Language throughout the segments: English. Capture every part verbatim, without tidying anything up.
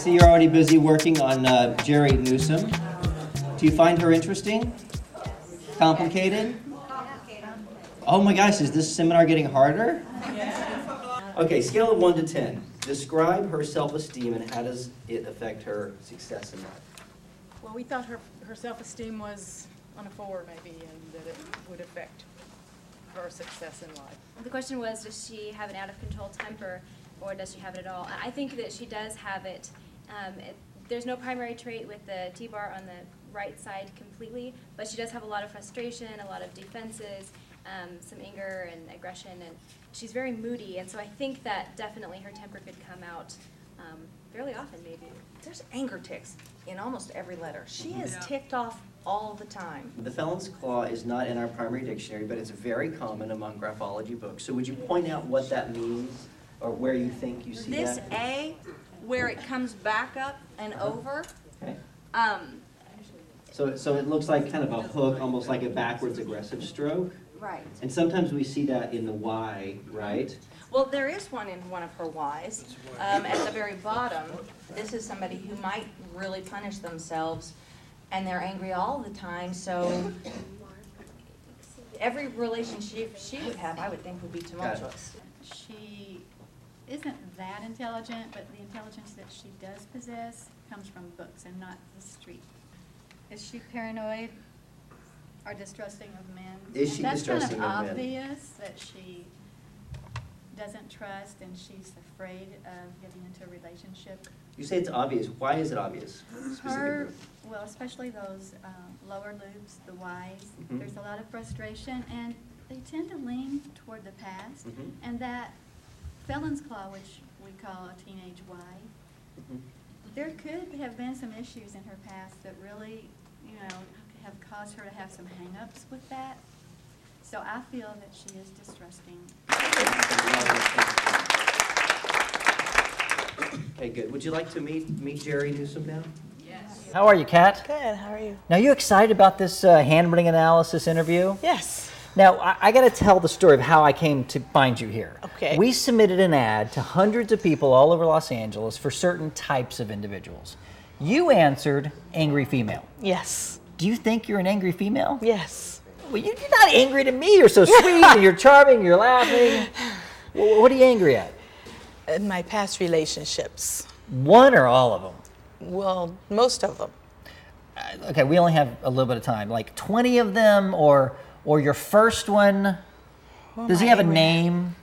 see you're already busy working on uh, Jerry Newsom. Do you find her interesting? Complicated? Oh my gosh, is this seminar getting harder? Okay, scale of one to ten. Describe her self-esteem and how does it affect her success in life? Well, we thought her, her self-esteem was on a four maybe, and that it would affect her success in life. The question was, does she have an out-of-control temper, or does she have it at all? I think that she does have it. Um, it there's no primary trait with the T-bar on the right side completely, but she does have a lot of frustration, a lot of defenses, um, some anger and aggression, and she's very moody, and so I think that definitely her temper could come out um, fairly often, maybe. There's anger ticks in almost every letter. She is ticked off all the time. The felon's claw is not in our primary dictionary, but it's very common among graphology books. So would you point out what that means, or where you think you see This that? A, where it comes back up and Uh-huh. over, Okay. um, So, so it looks like kind of a hook, almost like a backwards aggressive stroke. right. And sometimes we see that in the Y, right? Well, there is one in one of her Ys. Um, at the very bottom, this is somebody who might really punish themselves, and they're angry all the time, so every relationship she would have, I would think, would be tumultuous. She isn't that intelligent, but the intelligence that she does possess comes from books and not the street. Is she paranoid or distrusting of men? Is she distrusting That's of kind men? of obvious that she doesn't trust and she's afraid of getting into a relationship. You say it's obvious. Why is it obvious? Her, Specifically? well, especially those um, lower loops, the Ys, Mhm. there's a lot of frustration, and they tend to lean toward the past. Mhm. And that felon's claw, which we call a teenage Y, Mhm. there could have been some issues in her past that really, you know, have caused her to have some hang-ups with that. So I feel that she is distrusting. Okay, good. Would you like to meet meet Jerry Newsom now? Yes. How are you, Kat? Good, how are you? Now, you excited about this uh, handwriting analysis interview? Yes. Now, I, I got to tell the story of how I came to find you here. Okay. We submitted an ad to hundreds of people all over Los Angeles for certain types of individuals. You answered angry female. Yes. Do you think you're an angry female? Yes. Well, you- you're not angry to me. You're so sweet, and you're charming, you're laughing. Well, what are you angry at? In my past relationships, One or all of them? well, most of them. Uh, okay, we only have a little bit of time. Like twenty of them, or or your first one? Who Does am he I have a angry at? name?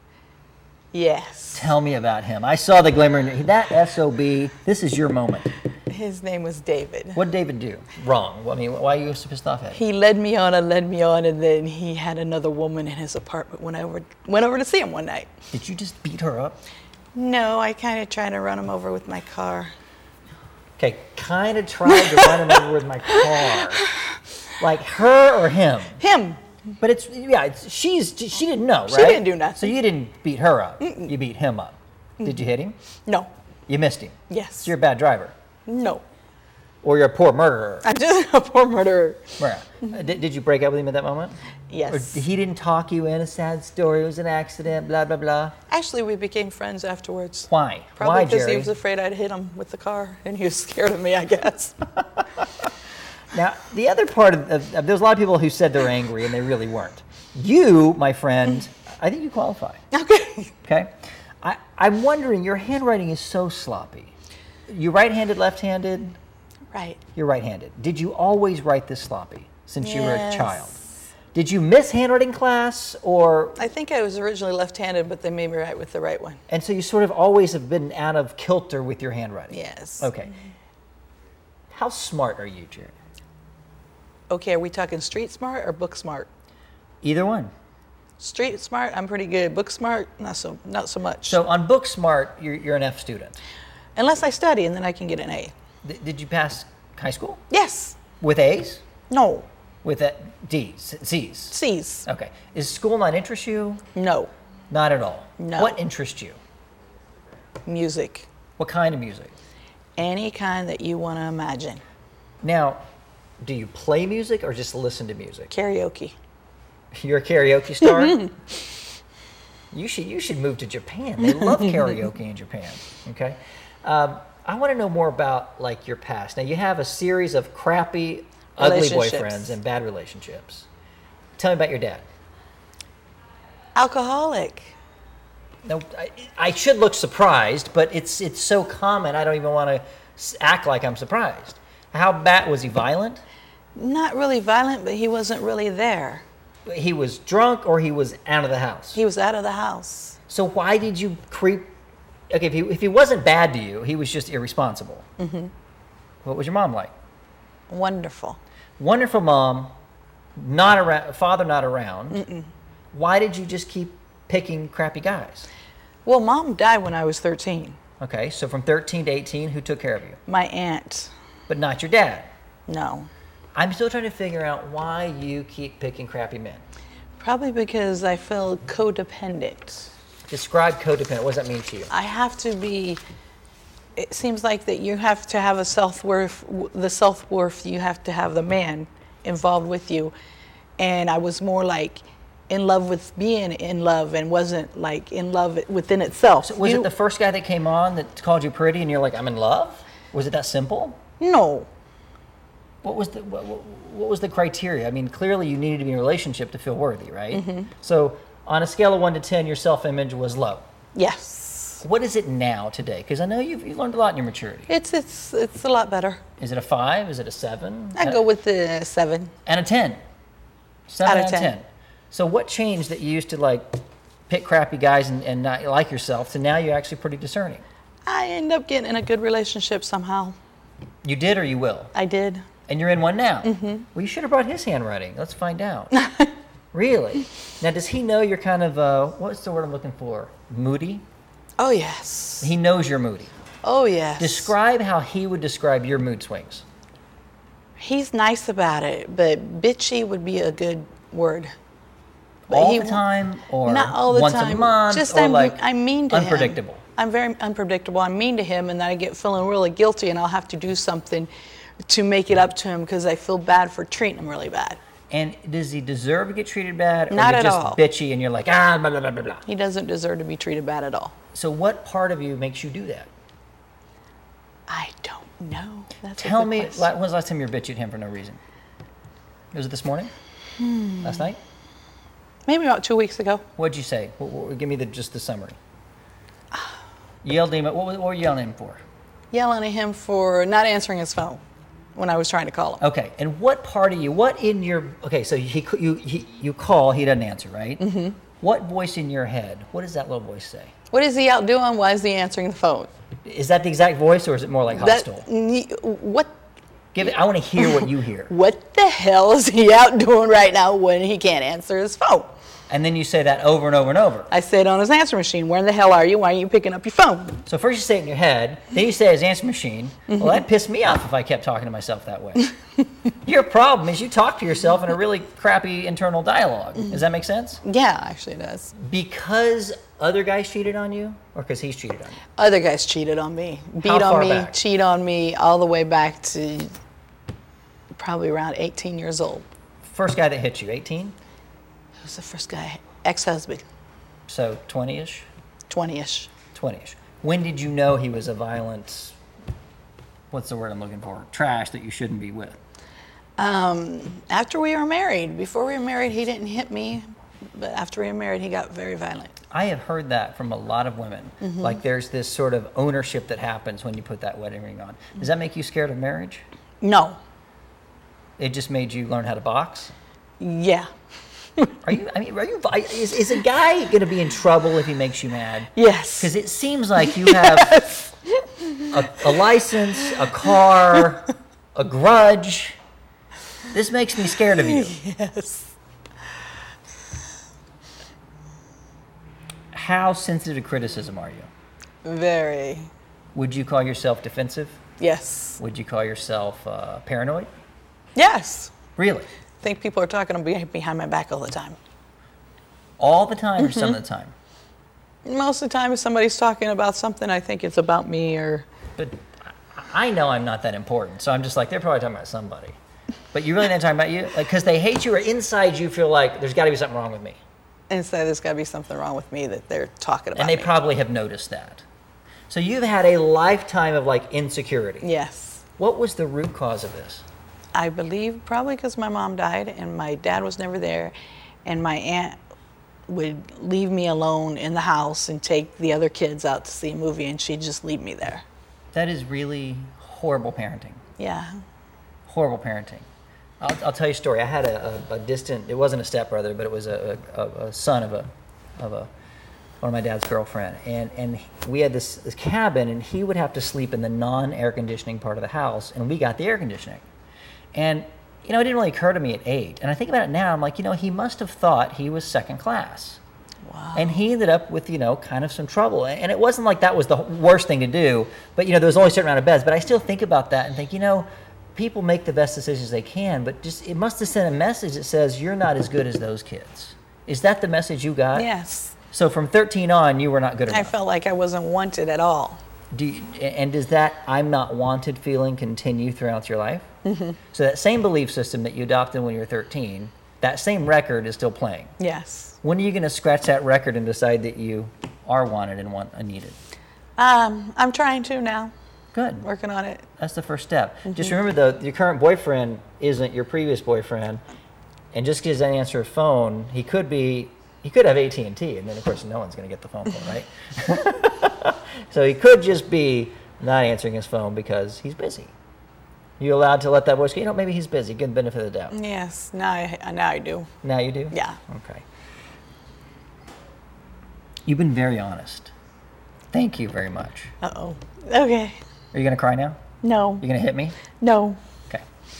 Yes. Tell me about him. I saw the glimmer in that S O B. This is your moment. His name was David. What did David do wrong? I mean, why are you so pissed off at him? He led me on and led me on, and then he had another woman in his apartment when I were, went over to see him one night. Did you just beat her up? No, I kind of tried to run him over with my car. Okay, kind of tried to run him over with my car. Like her or him? Him. But it's, yeah, it's, she's, she didn't know, right? She didn't do nothing. So you didn't beat her up. You beat him up. Did you hit him? No. You missed him. Yes. So you're a bad driver. No. Or you're a poor murderer. I'm just a poor murderer. Right. Uh, Did, did you break up with him at that moment? Yes. Or he didn't talk you in, a sad story, it was an accident, blah, blah, blah. Actually, we became friends afterwards. Why? Probably Why, because Jerry? he was afraid I'd hit him with the car, and he was scared of me, I guess. Now, the other part of, of, of, there's a lot of people who said they're angry and they really weren't. You, my friend, I think you qualify. Okay. Okay? I, I'm wondering, your handwriting is so sloppy. You right-handed, left-handed? Right. You're right-handed. Did you always write this sloppy since you were a Yes. child? Did you miss handwriting class, or, I think I was originally left-handed, but they made me write with the right one. and so you sort of always have been out of kilter with your handwriting? Yes. Okay. How smart are you, Jerry? Okay, are we talking street smart or book smart? Either one. Street smart, I'm pretty good. Book smart, not so not so much. So on book smart, you're, you're an F student. Unless I study, and then I can get an A. Th- did you pass high school? Yes. With A's? No. With a D's, C's? C's. Okay. Is school not interest you? No. Not at all. No. What interests you? Music. What kind of music? Any kind that you want to imagine. Now, do you play music or just listen to music? Karaoke. You're a karaoke star? You should you should move to Japan. They love karaoke in Japan. Okay. Um, I want to know more about like your past. Now you have a series of crappy, ugly Relationships. boyfriends and bad relationships. Tell me about your dad. Alcoholic. Now, I, I should look surprised, but it's it's so common. I don't even want to act like I'm surprised. How bad was he? Violent? Not really violent, but he wasn't really there. He was drunk, or he was out of the house. He was out of the house. So why did you creep? Okay, if he if he wasn't bad to you, he was just irresponsible. Mm-hmm. What was your mom like? Wonderful. Wonderful mom, not around. Father not around. Mm-mm. Why did you just keep picking crappy guys? Well, Mom died when I was thirteen. Okay, so from thirteen to eighteen, who took care of you? My aunt. But not your dad. No. I'm still trying to figure out why you keep picking crappy men. Probably because I feel codependent. Describe codependent. What does that mean to you? I have to be, it seems like that you have to have a self-worth, the self-worth, you have to have the man involved with you. And I was more like in love with being in love and wasn't like in love within itself. So was You- it the first guy that came on that called you pretty and you're like, I'm in love? Was it that simple? No. What was the what, what what was the criteria? I mean, clearly you needed to be in a relationship to feel worthy, right? Mm-hmm. So on a scale of one to ten, your self-image was low. Yes. What is it now today? Because I know you've, you've learned a lot in your maturity. It's, it's, it's a lot better. Is it a five? Is it a seven? I go with the seven. And a ten. Seven Out of out of ten. ten. So what changed that you used to like pick crappy guys and, and not like yourself to now you're actually pretty discerning? I end up getting in a good relationship somehow. You did or you will? I did. And you're in one now? Mm-hmm. Well, you should have brought his handwriting. Let's find out. Really? Now, does he know you're kind of, uh, what's the word I'm looking for? Moody? Oh, yes. He knows you're moody. Oh, yes. Describe how he would describe your mood swings. He's nice about it, but bitchy would be a good word. But All he the won't- time or Not all the once time. a month Just or I'm, like I'm mean to unpredictable? him. I'm very unpredictable. I'm mean to him, and then I get feeling really guilty, and I'll have to do something to make it up to him because I feel bad for treating him really bad. And does he deserve to get treated bad? Or Not you're at just all. bitchy and you're like, ah, blah, blah, blah, blah, blah. He doesn't deserve to be treated bad at all. So what part of you makes you do that? I don't know. That's a Tell good me, question. la- when was the last time you were bitchy at him for no reason? Was it this morning? Hmm. Last night? Maybe about two weeks ago. What'd you say? What, what, give me the, just the summary. You yelled at him. What, what were you yelling at him for? Yelling at him for not answering his phone when I was trying to call him. Okay, and what part of you, what in your, okay, so he, you, he, you call, he doesn't answer, right? Mm-hmm. What voice in your head, what does that little voice say? What is he out doing? Why is he answering the phone? Is that the exact voice or is it more like That, hostile? what Give it, I want to hear what you hear. What the hell is he out doing right now when he can't answer his phone? And then you say that over and over and over. I said on his answer machine, where the hell are you? Why aren't you picking up your phone? So first you say it in your head, then you say it as answer machine. Well, that pissed me off if I kept talking to myself that way. Your problem is you talk to yourself in a really crappy internal dialogue. Does that make sense? Yeah, actually it does. Because other guys cheated on you or because he's cheated on you? Other guys cheated on me, beat How far on me, back? cheat on me, all the way back to probably around eighteen years old. First guy that hit you, eighteen? Who was the first guy? Ex-husband, So twenty-ish? twenty-ish. twenty-ish. When did you know he was a violent, what's the word I'm looking for? Trash that you shouldn't be with. Um, after we were married. Before we were married, he didn't hit me, but after we were married, he got very violent. I have heard that from a lot of women. Mm-hmm. Like there's this sort of ownership that happens when you put that wedding ring on. Does that make you scared of marriage? No. It just made you learn how to box? Yeah. Are you, I mean, are you, is, is a guy going to be in trouble if he makes you mad? Yes. Because it seems like you have a, a license, a car, a grudge. This makes me scared of you. Yes. How sensitive to criticism are you? Very. Would you call yourself defensive? Yes. Would you call yourself uh, paranoid? Yes. Really? I think people are talking be- behind my back all the time. All the time or some of the time? Most of the time, if somebody's talking about something, I think it's about me or. But I I know I'm not that important, so I'm just like, they're probably talking about somebody. But you really not talking about you? Like, because they hate you or inside you feel like there's got to be something wrong with me. And so there's got to be something wrong with me that they're talking about. And they me. probably have noticed that. So you've had a lifetime of like insecurity. Yes. What was the root cause of this? I believe probably because my mom died and my dad was never there, and my aunt would leave me alone in the house and take the other kids out to see a movie, and she'd just leave me there. That is really horrible parenting. Yeah. Horrible parenting. I'll, I'll tell you a story. I had a, a, a distant, it wasn't a stepbrother, but it was a, a, a son of a, of a, one of my dad's girlfriend. And, and we had this, this cabin, and he would have to sleep in the non-air conditioning part of the house, and we got the air conditioning. And, you know, it didn't really occur to me at eight. And I think about it now, I'm like, you know, he must have thought he was second class. Wow. And he ended up with, you know, kind of some trouble. And it wasn't like that was the worst thing to do, but, you know, there was only a certain amount of beds. But I still think about that and think, you know, people make the best decisions they can, but just it must have sent a message that says you're not as good as those kids. Is that the message you got? Yes. So from thirteen on, you were not good enough. I felt like I wasn't wanted at all. Do you, and does that I'm not wanted feeling continue throughout your life? Mm-hmm. So that same belief system that you adopted when you were thirteen, that same record is still playing. Yes. When are you going to scratch that record and decide that you are wanted and want and needed? Um, I'm trying to now. Good. Working on it. That's the first step. Mm-hmm. Just remember, though, your current boyfriend isn't your previous boyfriend, and just because he doesn't answer a phone, he could be, he could have A T and T, and then of course no one's going to get the phone call, right? So he could just be not answering his phone because he's busy. You allowed to let that voice go, you know, maybe he's busy. Give him the benefit of the doubt. Yes. Now I now I do. Now you do? Yeah. Okay. You've been very honest. Thank you very much. Uh oh. Okay. Are you going to cry now? No. You going to hit me? No. Okay.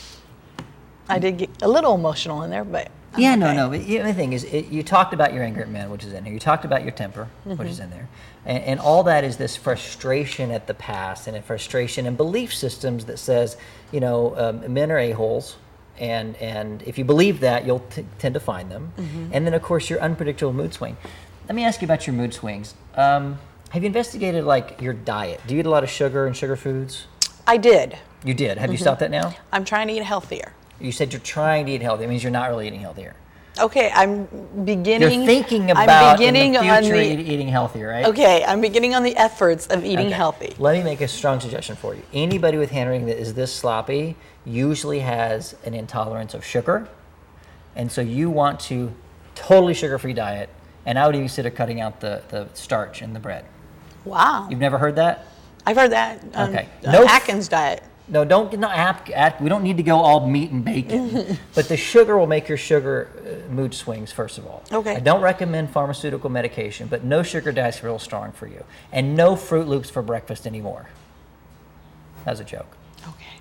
I did get a little emotional in there, but I'm yeah, no, okay. no. But the other thing is, it, you talked about your anger at men, which is in here. You talked about your temper, Mm-hmm. which is in there. And, and all that is this frustration at the past and a frustration in belief systems that says, you know, um, men are a-holes. And, and if you believe that, you'll t- tend to find them. Mm-hmm. And then, of course, your unpredictable mood swing. Let me ask you about your mood swings. Um, have you investigated, like, your diet? Do you eat a lot of sugar and sugar foods? I did. You did. Have Mm-hmm. you stopped that now? I'm trying to eat healthier. You said you're trying to eat healthy. It means you're not really eating healthier. Okay, I'm beginning. You're thinking I'm about beginning in the on future the, eat- eating healthier, right? Okay, I'm beginning on the efforts of eating Okay. healthy. Let me make a strong suggestion for you. Anybody with handwriting that is this sloppy usually has an intolerance of sugar. And so you want to totally sugar-free diet. And I would even consider cutting out the, the starch in the bread. Wow. You've never heard that? I've heard that. Um, Okay. uh, No f- Atkins diet. No, don't not app, app, we don't need to go all meat and bacon. But the sugar will make your sugar uh, mood swings, first of all. Okay. I don't recommend pharmaceutical medication, but no sugar diet's real strong for you. And no Fruit Loops for breakfast anymore. That was a joke. Okay.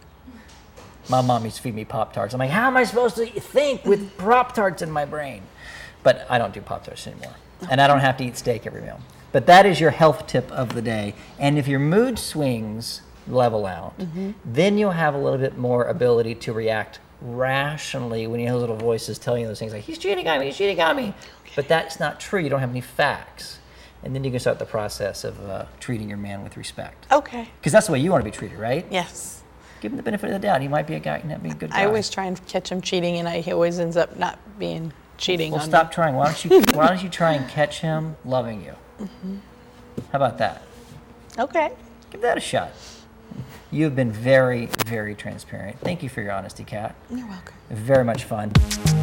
My mom used to feed me Pop-Tarts. I'm like, how am I supposed to think with Pop-Tarts in my brain? But I don't do Pop-Tarts anymore. And I don't have to eat steak every meal. But that is your health tip of the day. And if your mood swings level out, mm-hmm. then you'll have a little bit more ability to react rationally when you hear little voices telling you those things like, he's cheating on me, he's cheating on me. Okay. But that's not true. You don't have any facts. And then you can start the process of uh, treating your man with respect. Okay. Because that's the way you want to be treated, right? Yes. Give him the benefit of the doubt. He might be a guy, he might be a good guy. I always try and catch him cheating, and I, he always ends up not being cheating Well, on stop me. trying. Why don't you Why don't you try and catch him loving you? Mm-hmm. How about that? Okay. Give that a shot. You've been very, very transparent. Thank you for your honesty, Kat. You're welcome. Very much fun.